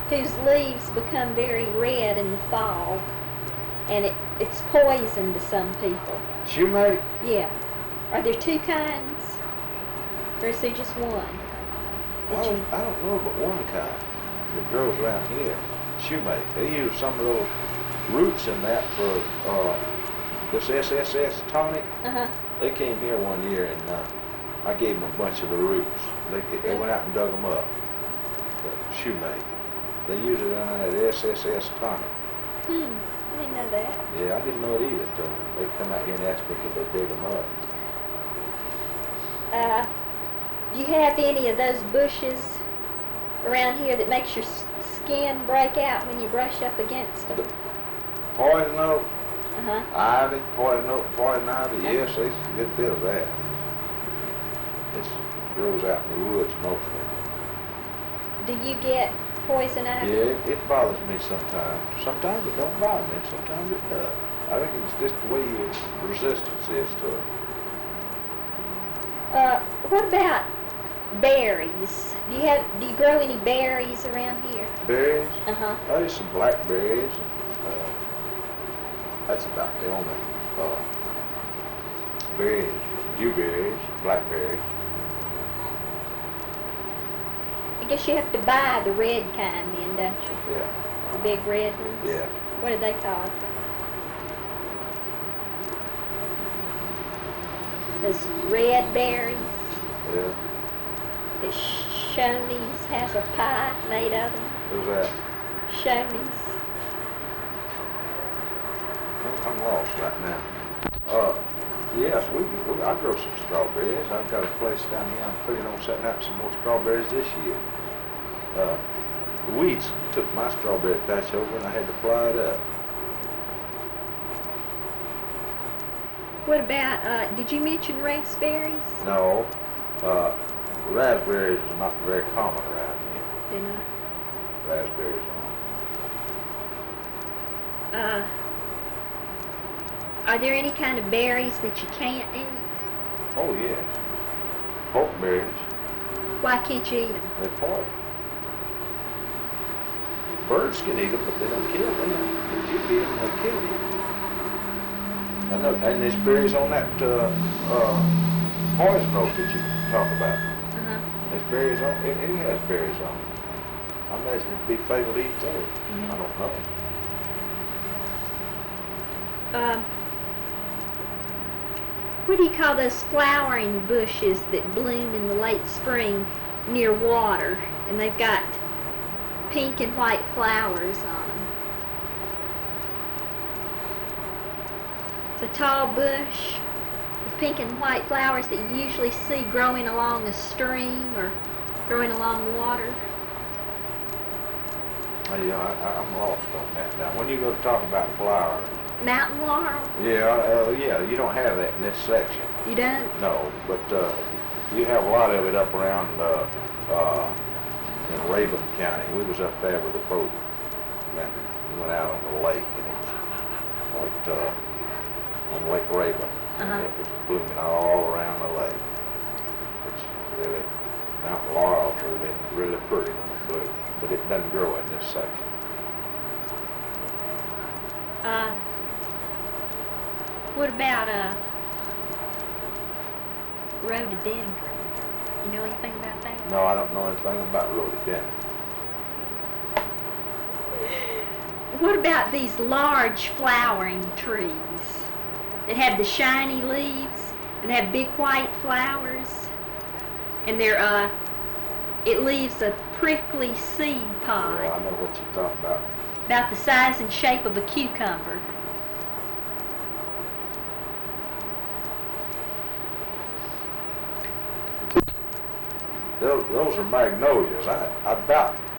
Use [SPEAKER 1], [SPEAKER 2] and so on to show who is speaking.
[SPEAKER 1] whose leaves become very red in the fall, and it's poison to some people.
[SPEAKER 2] Shoemake?
[SPEAKER 1] Yeah. Are there two kinds, or is there just one?
[SPEAKER 2] I don't know but one kind that grows around here. Shoemake. They use some of those roots in that for this SSS tonic.
[SPEAKER 1] Uh-huh.
[SPEAKER 2] They came here one year and I gave them a bunch of the roots. They went out and dug them up. But shoemake. They use it in that SSS tonic.
[SPEAKER 1] I didn't know that.
[SPEAKER 2] Yeah, I didn't know it either until they come out here and ask me could they dig them up.
[SPEAKER 1] Do you have any of those bushes around here that makes your skin break out when you brush up against them?
[SPEAKER 2] Poison oak,
[SPEAKER 1] Uh-huh.
[SPEAKER 2] ivy, poison oak, poison ivy, yes, there's a good bit of that. It grows out in the woods mostly.
[SPEAKER 1] Do you get poison ivy?
[SPEAKER 2] Yeah, it bothers me sometimes. Sometimes it don't bother me, sometimes it does. I think it's just the way your resistance is to it.
[SPEAKER 1] What about berries? Do you grow any berries around here?
[SPEAKER 2] Berries?
[SPEAKER 1] Uh-huh.
[SPEAKER 2] Oh, there's some blackberries. That's about the only berries. Dewberries, blackberries.
[SPEAKER 1] I guess you have to buy the red kind then, don't you?
[SPEAKER 2] Yeah.
[SPEAKER 1] The big red ones?
[SPEAKER 2] Yeah.
[SPEAKER 1] What are they called? Those red berries.
[SPEAKER 2] Yeah.
[SPEAKER 1] The Shoney's has a pie made of them.
[SPEAKER 2] Who's that?
[SPEAKER 1] Shoney's.
[SPEAKER 2] I'm lost right now. Yes, I grow some strawberries. I've got a place down here. I'm figuring on setting out some more strawberries this year. The weeds took my strawberry patch over and I had to fly it up.
[SPEAKER 1] What about, did you mention raspberries?
[SPEAKER 2] No, raspberries are not very common around here.
[SPEAKER 1] They're not.
[SPEAKER 2] Raspberries aren't.
[SPEAKER 1] Are there any kind of berries that you can't eat?
[SPEAKER 2] Oh yes. Pokeberries.
[SPEAKER 1] Why can't you eat them?
[SPEAKER 2] They're poison. Birds can eat them, but they don't kill them. If you eat them, they kill you. I know, and there's berries on that poison oak that you talk about.
[SPEAKER 1] Uh-huh.
[SPEAKER 2] There's berries on it. It has berries on it. I imagine it'd be fatal to eat those.
[SPEAKER 1] Mm-hmm.
[SPEAKER 2] I don't know.
[SPEAKER 1] What do you call those flowering bushes that bloom in the late spring near water, and they've got pink and white flowers on them? It's a tall bush with pink and white flowers that you usually see growing along a stream or growing along water.
[SPEAKER 2] Yeah, I'm lost on that now. When you go to talk about flowers,
[SPEAKER 1] Mountain laurel?
[SPEAKER 2] yeah, you don't have that in this section.
[SPEAKER 1] You don't?
[SPEAKER 2] No, but you have a lot of it up around in Rabun County. We was up there with a boat, and we went out on the lake, and it was like on Lake Rabun, and it was blooming all around the lake. It's really, mountain laurel's really pretty when it blooms, but it doesn't grow in this section.
[SPEAKER 1] What about rhododendron? You know anything about that?
[SPEAKER 2] No, I don't know anything about rhododendron.
[SPEAKER 1] What about these large flowering trees that have the shiny leaves and have big white flowers, and they're it leaves a prickly seed pod
[SPEAKER 2] Yeah, I know what you're talking
[SPEAKER 1] about the size and shape of a cucumber.
[SPEAKER 2] Those are magnolias. I doubt